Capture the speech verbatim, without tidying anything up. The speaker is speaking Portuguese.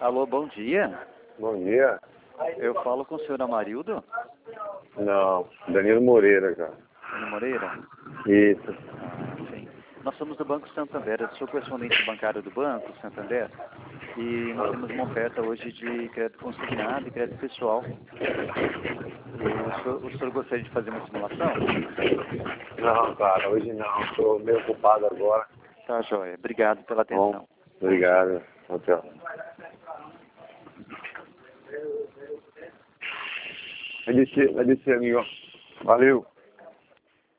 Alô, bom dia. Bom dia. Eu falo com o senhor Amarildo? Não, Danilo Moreira, cara. Danilo Moreira? Isso. Ah, sim. Nós somos do Banco Santander, eu sou correspondente bancário do Banco Santander e nós temos uma oferta hoje de crédito consignado e crédito pessoal. O senhor, o senhor gostaria de fazer uma simulação? Não, cara, hoje não. Estou meio ocupado agora. Tá, joia. Obrigado pela atenção. Bom, obrigado. Tchau. Vai descer, vai descer, amigo. Valeu.